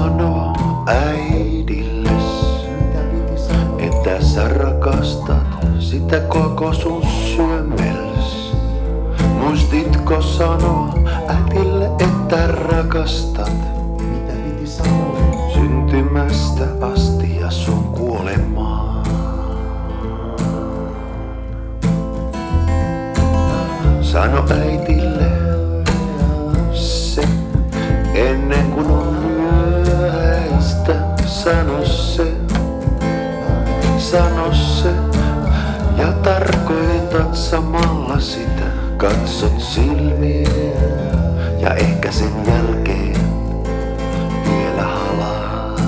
sanoa äidilles, että sä rakastat sitä koko sun syömels? Muistitko sanoa äitille, että rakastat syntymästä asti ja sun kuolemaa? Sano äitille se ennen kuin on myöhäistä. Sano se ja tarkoitat samalla sitä. Katsot silmiin ja ehkä sen jälkeen vielä halaat.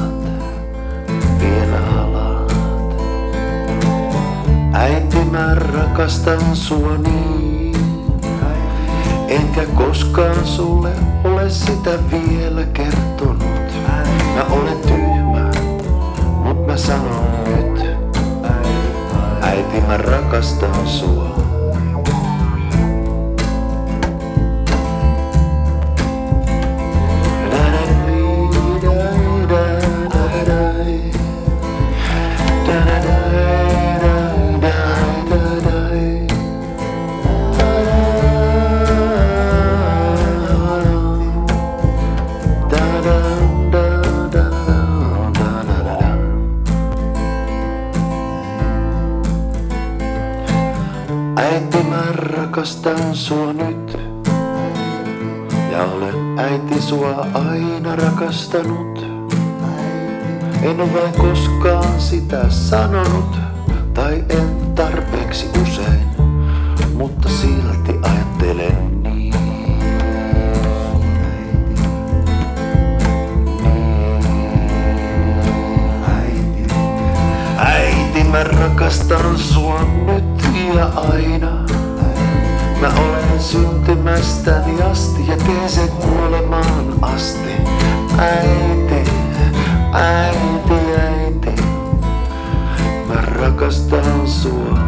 Äiti, mä rakastan sua niin, enkä koskaan sulle ole sitä vielä kertonut. Mä olen tyhmä, mut mä sanon nyt. Äiti, mä rakastan sua. Äiti, mä rakastan sua nyt, ja olen äiti sua aina rakastanut. En oo vain koskaan sitä sanonut, tai en tarpeeksi usein, mutta silti ajattelen niin. Äiti, mä rakastan sua nyt ja aina. Mä olen syntymästäni asti ja teen sen kuolemaan asti. Äiti, äiti, äiti, mä rakastan sua.